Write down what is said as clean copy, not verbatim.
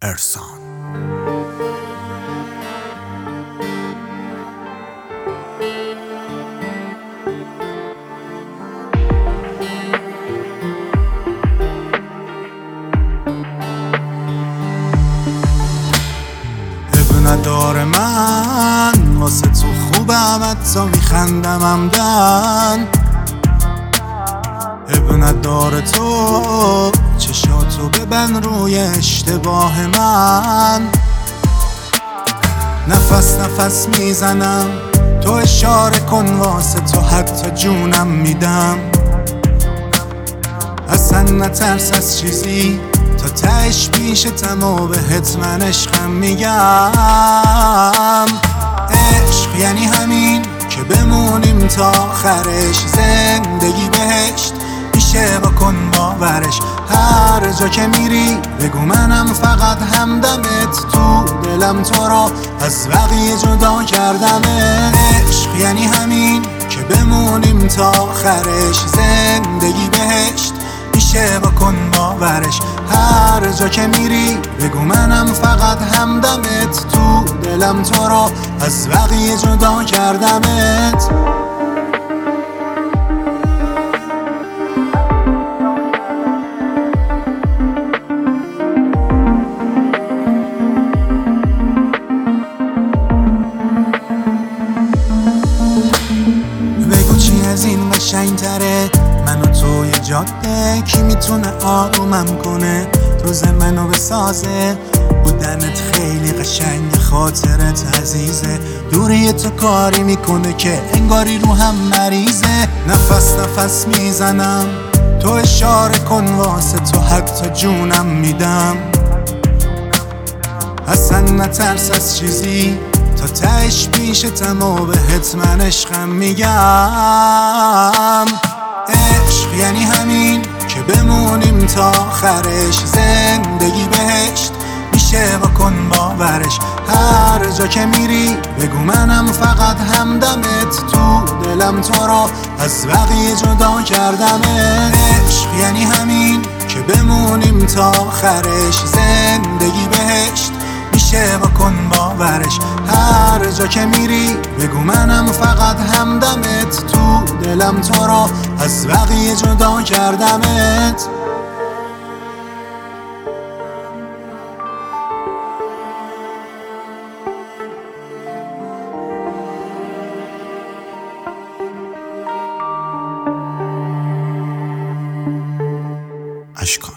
ارسان. اب نداره من واسه تو خوبم، حتی میخندم همدن. اب نداره تو چشاتو ببند روی اشتباه من. نفس نفس میزنم، تو اشاره کن واسه تو حتی جونم میدم. اصلا نترس از چیزی، تا تهش پیشتم و بهت من عشقم میگم. عشق یعنی همین که بمونیم تا آخرش، زندگی بهشت میشه بکن باورش. هر جا که میری بگو منم فقط همدمت، تو دلم تو رو از بقیه جدا کردمه. عشق یعنی همین که بمونیم تا آخرش، زندگی بهشت میشه بکن باورش. هر جا که میری بگو منم فقط همدمت، تو دلم تو رو از بقیه جدا کردمت. بگو چی از این قشنگ تره، من و توی جاده، کی میتونه آرومم کنه، روز منو بسازه. بودنت خیلی قشنگ، خاطرت عزیزه، دوری تو کاری میکنه که انگاری رو هم مریضه. نفس نفس میزنم، تو اشاره کن واسه تو حتی جونم میدم. اصلا نترس از چیزی، تا تهش پیشتم و بهت من عشقم میگم. عشق یعنی همین که بمونیم تا آخرش، زندگی بهشت میشه بکن باورش. هر جا که میری بگو منم فقط همدمت، تو دلم تو رو از بقیه جدا کردمه. عشق یعنی همین که بمونیم تا آخرش، زندگی بهشت میشه بکن باورش. هر جا که میری بگو منم فقط همدمت، تو دلم تو رو از بقیه جدا کردمت. اشکان.